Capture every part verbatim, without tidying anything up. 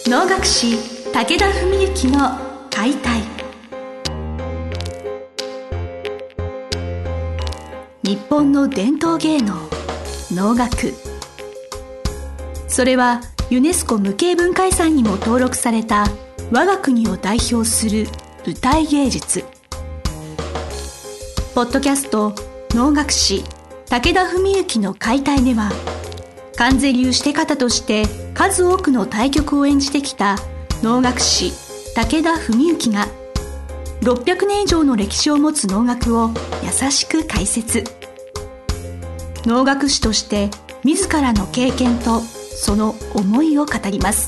能楽師武田文幸の解体。日本の伝統芸能能楽、それはユネスコ無形文化遺産にも登録された我が国を代表する舞台芸術。ポッドキャスト能楽師武田文幸の解体では、観世流して方として数多くの大曲を演じてきた能楽師武田文幸がろっぴゃくねん以上の歴史を持つ能楽を優しく解説。能楽師として自らの経験とその思いを語ります。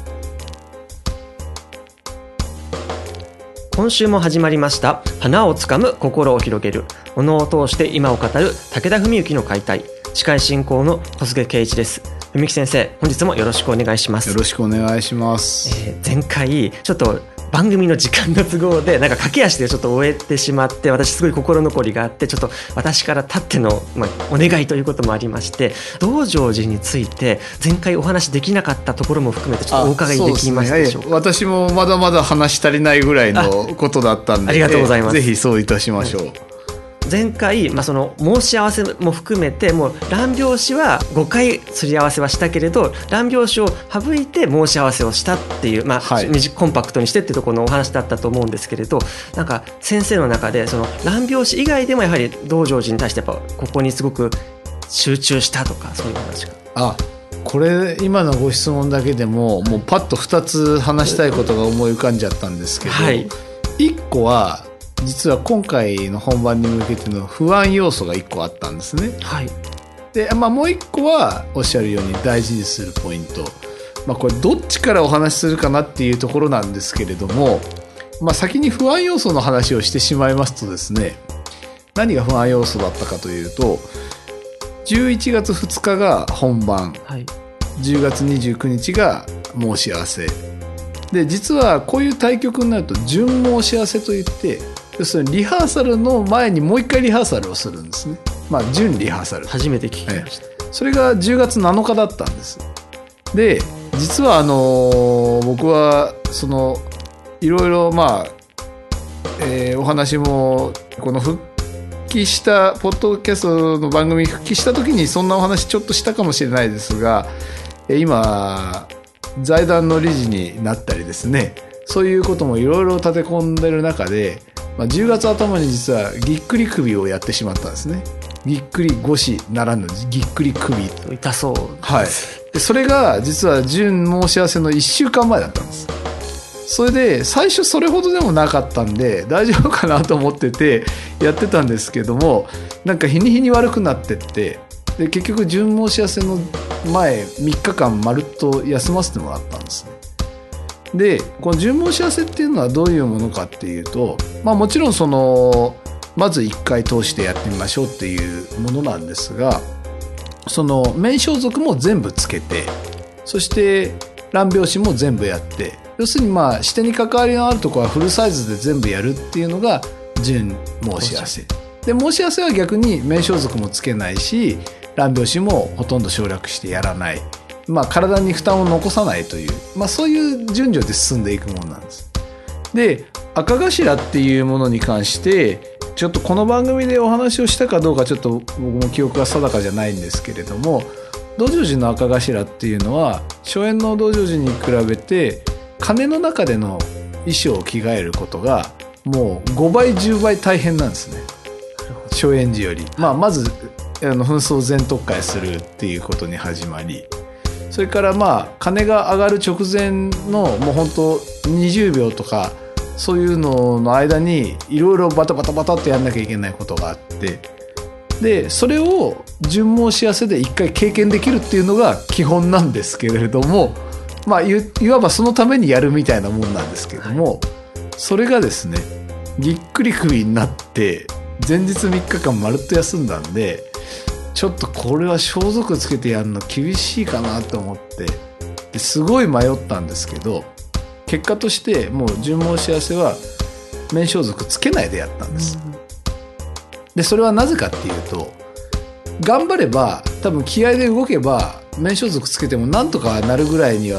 今週も始まりました花をつかむ心を広げる、お能を通して今を語る武田文幸の解体。司会進行の小菅圭一です。文幸先生、本日もよろしくお願いします。 よろしくお願いします。 えー、前回ちょっと番組の時間の都合でなんか駆け足でちょっと終えてしまって、私すごい心残りがあって、ちょっと私から立っての、まあ、お願いということもありまして、道成寺について前回お話できなかったところも含めてちょっとお伺いできますでしょうか。 う、ね、私もまだまだ話し足りないぐらいのことだったんで、 あ, ありがとうございます。 ぜひそういたしましょう。 はい、前回、まあ、その申し合わせも含めて、もう乱拍子はごかいすり合わせはしたけれど、乱拍子を省いて申し合わせをしたっていう、まあはい、コンパクトにしてっていうところのお話だったと思うんですけれど、なんか先生の中でその乱拍子以外でもやはり道成寺に対してやっぱここにすごく集中したとか、そういう話が。 あ、これ今のご質問だけでももうパッとふたつ話したいことが思い浮かんじゃったんですけど、はい、いっこは実は今回の本番に向けての不安要素がいっこあったんですね。 はい。 で、まあ、もういっこはおっしゃるように大事にするポイント、まあ、これどっちからお話しするかなっていうところなんですけれども、まあ、先に不安要素の話をしてしまいますとですね、何が不安要素だったかというと、じゅういちがつふつかが本番、はい、じゅうがつにじゅうくにちが申し合わせで、実はこういう対局になると準申し合わせといって、要するにリハーサルの前にもう一回リハーサルをするんですね。まあ準リハーサル。 初めて聞きました。 それがじゅうがつなのかだったんです。で、実はあの僕はそのいろいろまあ、えー、お話もこの復帰したポッドキャストの番組復帰した時にそんなお話ちょっとしたかもしれないですが、今財団の理事になったりですね、そういうこともいろいろ立て込んでる中で、まあ、じゅうがつ頭に実はぎっくり首をやってしまったんですね。ぎっくり腰ならぬぎっくり首。 痛そう。 はい。でそれが実は準申し合わせのいっしゅうかんまえだったんです。それで最初それほどでもなかったんで大丈夫かなと思っててやってたんですけども、なんか日に日に悪くなってって、で結局準申し合わせの前みっかかんまるっと休ませてもらったんですね。でこの準申し合わせっていうのはどういうものかっていうと、まあもちろんそのまずいっかい通してやってみましょうっていうものなんですが、その面装束も全部つけて、そして乱拍子も全部やって、要するにまあ視点に関わりのあるところはフルサイズで全部やるっていうのが準申し合わせで、申し合わせは逆に面装束もつけないし乱拍子もほとんど省略してやらない、まあ、体に負担を残さないという、まあ、そういう順序で進んでいくものなんです。で、赤頭っていうものに関してちょっとこの番組でお話をしたかどうかちょっと僕も記憶が定かじゃないんですけれども、道成寺の赤頭っていうのは初演の道成寺に比べて鐘の中での衣装を着替えることがもうごばいじゅうばい大変なんですね、初演時より。まあ、まずあの紛争全特会するっていうことに始まり、それからまあ鐘が上がる直前のもう本当にじゅうびょうとかそういうのの間にいろいろバタバタバタってやんなきゃいけないことがあって、でそれを準申し合わせで一回経験できるっていうのが基本なんですけれども、まあいわばそのためにやるみたいなもんなんですけども、それがですねぎっくり首になって前日みっかかんまるっと休んだんで、ちょっとこれは装束つけてやるの厳しいかなと思ってですごい迷ったんですけど、結果としてもう準申し合わせは面装束つけないでやったんです。でそれはなぜかっていうと、頑張れば多分気合で動けば面装束つけてもなんとかなるぐらいには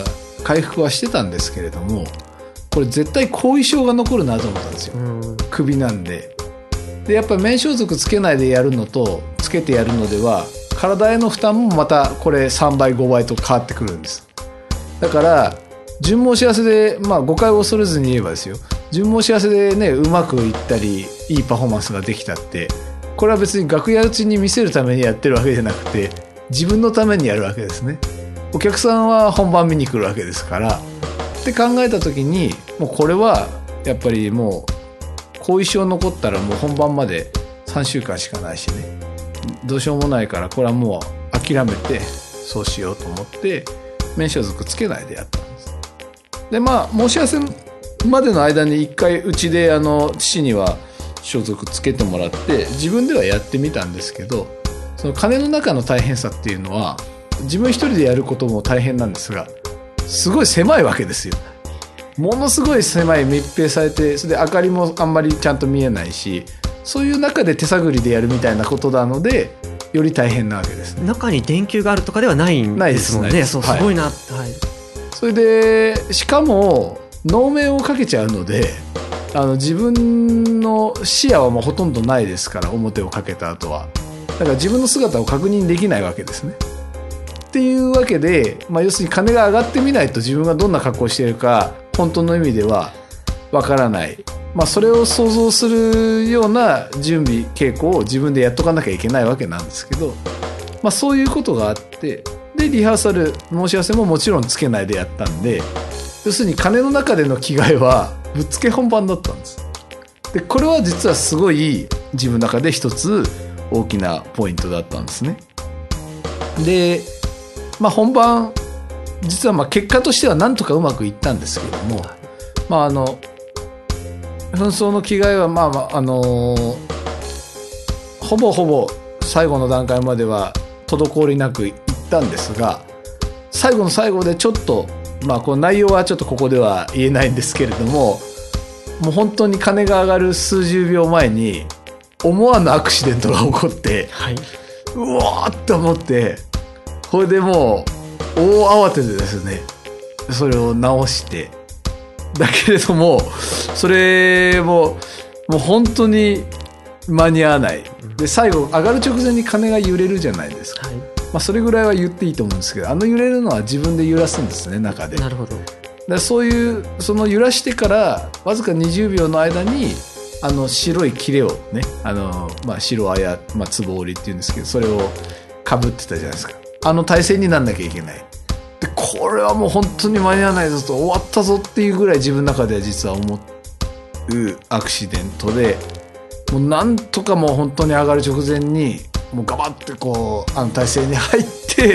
回復はしてたんですけれども、これ絶対後遺症が残るなと思ったんですよ、うん、首なんで。でやっぱり綿装束つけないでやるのとつけてやるのでは体への負担もまたこれさんばいごばいと変わってくるんです。だから順毛幸せで、まあ誤解を恐れずに言えばですよ、順毛幸せでねうまくいったりいいパフォーマンスができたって、これは別に楽屋内に見せるためにやってるわけじゃなくて自分のためにやるわけですね。お客さんは本番見に来るわけですからって考えた時に、もうこれはやっぱりもう後遺症残ったらもう本番までさんしゅうかんしかないしね、どうしようもないから、これはもう諦めてそうしようと思って綿装束つけないでやったんです。でまあ申し合わせまでの間に一回うちであの父には装束つけてもらって自分ではやってみたんですけど、その鐘の中の大変さっていうのは自分一人でやることも大変なんですが、すごい狭いわけですよ。ものすごい狭い密閉されて、それで明かりもあんまりちゃんと見えないし、そういう中で手探りでやるみたいなことなのでより大変なわけですね。 中に電球があるとかではないんですもんね。そうすごいな、はい、 それでしかも能面をかけちゃうので、あの自分の視野はもうほとんどないですから、表をかけた後はだから自分の姿を確認できないわけですね。っていうわけで、まあ、要するに鐘が上がってみないと自分がどんな格好をしているか本当の意味ではわからない、まあ、それを想像するような準備稽古を自分でやっとかなきゃいけないわけなんですけど、まあ、そういうことがあって、でリハーサル申し合わせももちろんつけないでやったんで、要するに鐘の中での着替えはぶっつけ本番だったんです。でこれは実はすごい自分の中で一つ大きなポイントだったんですね。で、まあ、本番実はまあ結果としてはなんとかうまくいったんですけども、まあ、あの紛争の着替えはまあまあ、あのー、ほぼほぼ最後の段階までは滞りなくいったんですが、最後の最後でちょっと、まあ、この内容はちょっとここでは言えないんですけれども、もう本当に鐘が上がる数十秒前に思わぬアクシデントが起こって、はい、うわーって思って、これでもう大慌てでですねそれを直して、だけれどもそれももう本当に間に合わない。で最後上がる直前に鐘が揺れるじゃないですか、はい、まあ、それぐらいは言っていいと思うんですけど、あの揺れるのは自分で揺らすんですね、中で。 なるほど。 でそういうその揺らしてからわずかにじゅうびょうの間にあの白い切れをね、あの、まあ、白あや、まあ、つぼ折りっていうんですけど、それをかぶってたじゃないですか。あの体勢になんなきゃいけない。でこれはもう本当に間に合わないぞと、終わったぞっていうぐらい自分の中では実は思うアクシデントで、もうなんとかもう本当に上がる直前にもうガバッてこうあの体勢に入って、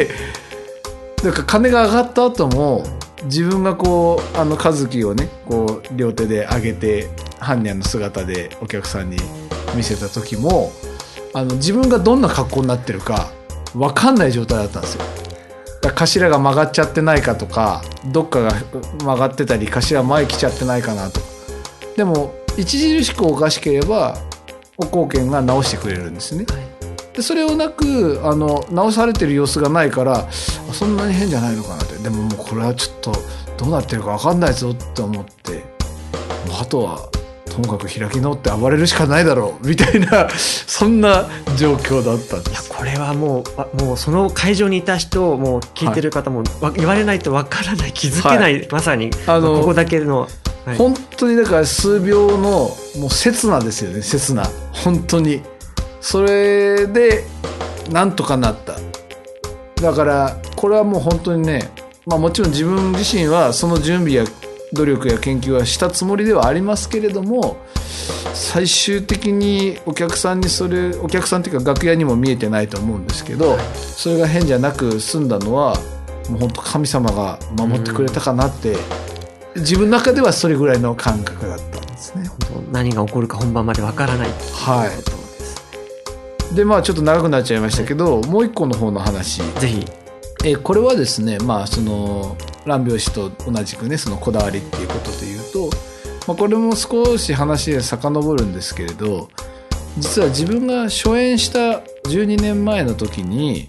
だから鐘が上がった後も自分がこうあの和樹をねこう両手で上げて般若の姿でお客さんに見せた時も、あの自分がどんな格好になってるか分かんない状態だったんですよ。だから頭が曲がっちゃってないかとか、どっかが曲がってたり頭前来ちゃってないかなとか。でも著しくおかしければお後見が直してくれるんですね。でそれをなくあの直されてる様子がないから、そんなに変じゃないのかなって。でももうこれはちょっとどうなってるか分かんないぞって思って、もうあとはともかく開き直って暴れるしかないだろうみたいなそんな状況だったんです。 いやこれはもう、もうその会場にいた人もう聞いてる方も、はい、言われないと分からない、気づけない、はい、まさにあのここだけの、はい、 本当にだから数秒のもう刹那ですよね、刹那。本当にそれでなんとかなった。だからこれはもう本当にね、まあ、もちろん自分自身はその準備や努力や研究はしたつもりではありますけれども、最終的にお客さんにそれお客さんというか楽屋にも見えてないと思うんですけど、それが変じゃなく済んだのはもう本当神様が守ってくれたかなって、自分の中ではそれぐらいの感覚だったんですね。 本当何が起こるか本番までわからない、 はい。でまあちょっと長くなっちゃいましたけど、はい、もう一個の方の話、 ぜひ。 えこれはですね、まあその蘭拍子と同じくね、そのこだわりっていうことでいうと、まあ、これも少し話で遡るんですけれど、実は自分が初演したじゅうにねんまえの時に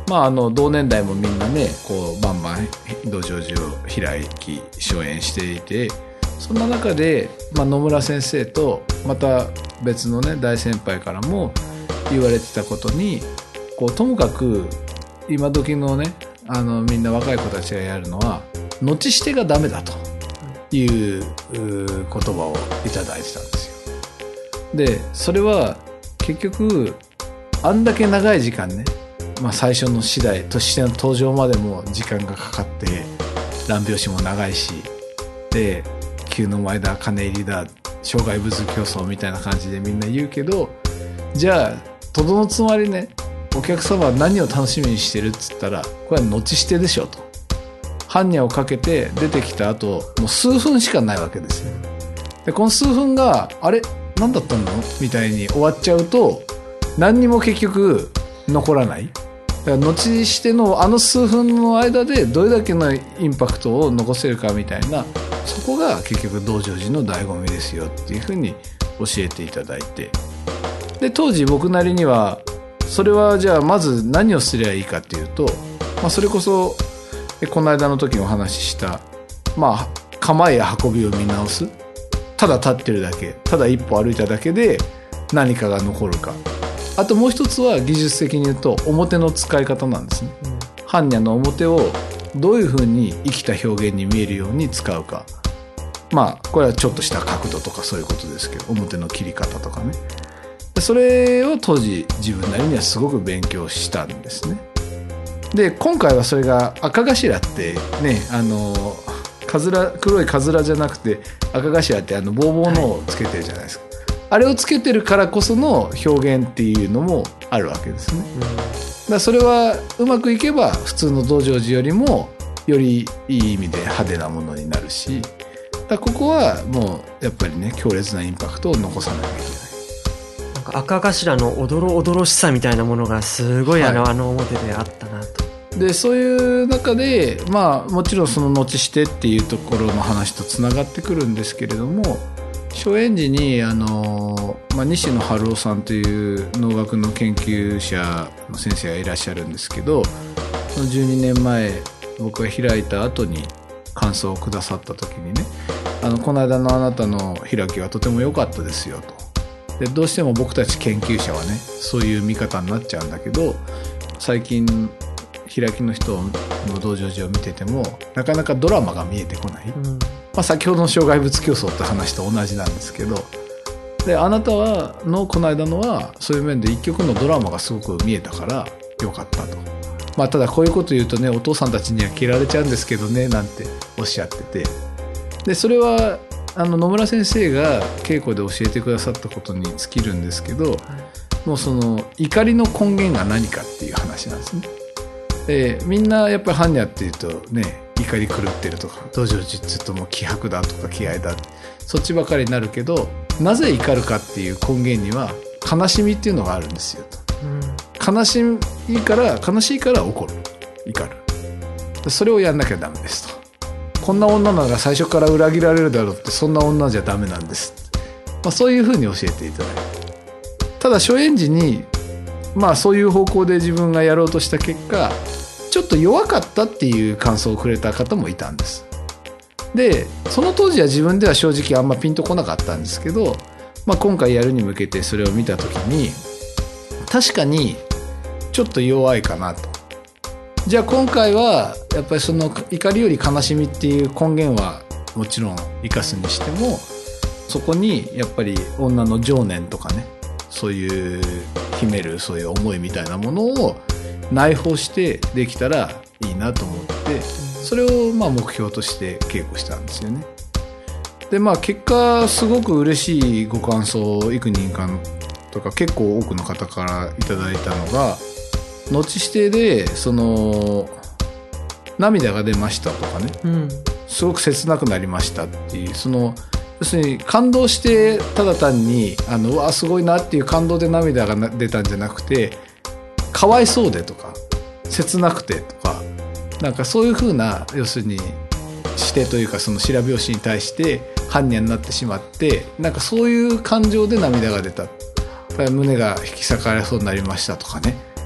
まあ、あの同年代もみんなねこうバンバン道成寺を開き初演していて、そんな中で、まあ、野村先生とまた別のね大先輩からも言われてたことに、こうともかく今時のねあのみんな若い子たちがやるのは後してがダメだという言葉をいただいてたんですよ。でそれは結局あんだけ長い時間ね、まあ、最初の次第としての登場までも時間がかかって、乱拍子も長いし、で急の前だ金入りだ障害物競争みたいな感じでみんな言うけど、じゃあとどのつまりねお客様は何を楽しみにしてるっつったら、これは後してでしょと。般若をかけて出てきた後もう数分しかないわけですよ。でこの数分があれ何だったのみたいに終わっちゃうと何にも結局残らない。だから後してのあの数分の間でどれだけのインパクトを残せるかみたいな、そこが結局道成寺の醍醐味ですよっていうふうに教えていただいて、で当時僕なりにはそれはじゃあまず何をすればいいかっていうと、まあ、それこそこの間の時にお話ししたまあ構えや運びを見直す。ただ立ってるだけ、ただ一歩歩いただけで何かが残るか。あともう一つは技術的に言うと表の使い方なんですね。般若の表をどういうふうに生きた表現に見えるように使うか。まあこれはちょっとした角度とかそういうことですけど、表の切り方とかね。それを当時自分なりにはすごく勉強したんですね。で今回はそれが赤頭ってね、あのかずら黒いかずらじゃなくて赤頭ってあのボーボーのをつけてるじゃないですか、はい、あれをつけてるからこその表現っていうのもあるわけですね、うん、だからそれはうまくいけば普通の道成寺よりもよりいい意味で派手なものになるし、だからここはもうやっぱりね強烈なインパクトを残さなきゃいけない。 なんか赤頭のおどろおどろしさみたいなものがすごいあの、はい、あの表であったなと。 でそういう中でまあもちろんその後してっていうところの話とつながってくるんですけれども、初演時にあの、まあ、西野晴夫さんという能楽の研究者の先生がいらっしゃるんですけど、そのじゅうにねんまえ僕が開いた後に感想をくださった時にね、あのこの間のあなたの開きはとても良かったですよと。でどうしても僕たち研究者はねそういう見方になっちゃうんだけど、最近開きの人の道成寺を見ててもなかなかドラマが見えてこない、うんまあ、先ほどの障害物競争って話と同じなんですけど、であなたはのこの間のはそういう面で一曲のドラマがすごく見えたからよかったと。まあただこういうこと言うとねお父さんたちには嫌われちゃうんですけどねなんておっしゃってて、でそれはあの野村先生が稽古で教えてくださったことに尽きるんですけど、はい、もうその怒りの根源が何かっていう話なんですね。でみんなやっぱり般若っていうとね怒り狂ってるとか道成寺っていうともう気迫だとか気合だそっちばかりになるけど、なぜ怒るかっていう根源には悲しみっていうのがあるんですよと、うん、悲しいから悲しいから怒る怒る、それをやんなきゃダメですと。こんな女なら最初から裏切られるだろうって、そんな女じゃダメなんです、まあ、そういうふうに教えていただいて、ただ初演時にまあそういう方向で自分がやろうとした結果ちょっと弱かったっていう感想をくれた方もいたんです。でその当時は自分では正直あんまピンとこなかったんですけど、まあ、今回やるに向けてそれを見た時に確かにちょっと弱いかなと。じゃあ今回はやっぱりその怒りより悲しみっていう根源はもちろん生かすにしても、そこにやっぱり女の情念とかね、そういう秘めるそういう思いみたいなものを内包してできたらいいなと思って、それをまあ目標として稽古したんですよね。でまあ結果すごく嬉しいご感想を幾人かとか結構多くの方からいただいたのが、後指定でその涙が出ましたとかね、うん、すごく切なくなりましたっていう、その要するに感動してただ単にあのうわすごいなっていう感動で涙が出たんじゃなくて、かわいそうでとか切なくてとか、なんかそういう風な要するに指定というかその白拍子に対して般若になってしまって、なんかそういう感情で涙が出た、胸が引き裂かれそうになりましたとかね、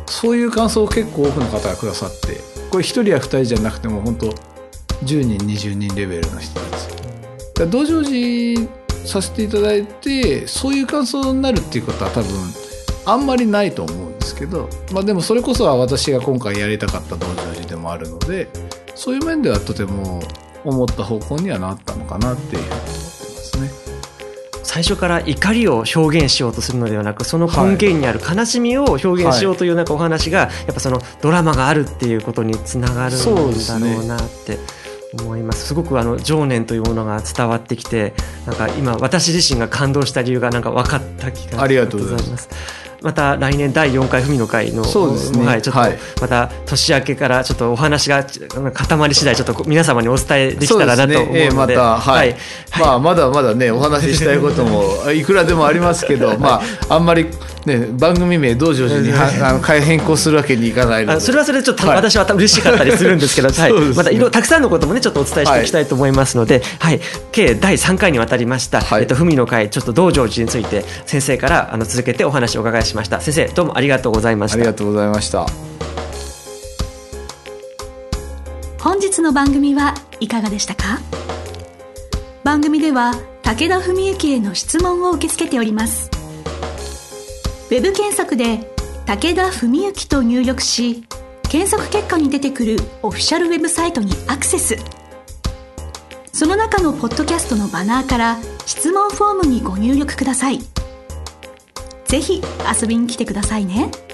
そういう感想を結構多くの方がくださって、これひとりやふたりじゃなくても本当じゅうにんにじゅうにんレベルの人たちだ。道成寺させていただいてそういう感想になるっていうことは多分あんまりないと思うんですけど、まあ、でもそれこそは私が今回やりたかった道成寺でもあるので、そういう面ではとても思った方向にはなったのかなっていうふうに思ってますね。 最初から怒りを表現しようとするのではなく、その根源にある悲しみを表現しようというなんかお話が、やっぱそのドラマがあるっていうことにつながるんだろうなって思います。すごくあの情念というものが伝わってきて、なんか今私自身が感動した理由がなんか分かった気が。 ありがとうございます。 また来年だいよんかい文の会の、 そうですね、 はい、ちょっとまた年明けからちょっとお話が固まり次第ちょっと皆様にお伝えできたらなと思うので、 そうですね、えー、また、はいはい、まあ、まだまだねお話ししたいこともいくらでもありますけどまああんまりね、番組名道成寺にあの変更するわけにいかないので、 それはそれでちょっと私は嬉しかったりするんですけど、はいはい、またいろたくさんのこともねちょっとお伝えしていきたいと思いますので、はいはい、計だいさんかいにわたりました、はい、えっと、文の会ちょっと道成寺について先生からあの続けてお話をお伺いしました。先生どうもありがとうございました。 ありがとうございました。 本日の番組はいかがでしたか？番組では武田文幸への質問を受け付けております。ウェブ検索で武田文幸と入力し、検索結果に出てくるオフィシャルウェブサイトにアクセス。その中のポッドキャストのバナーから質問フォームにご入力ください。ぜひ遊びに来てくださいね。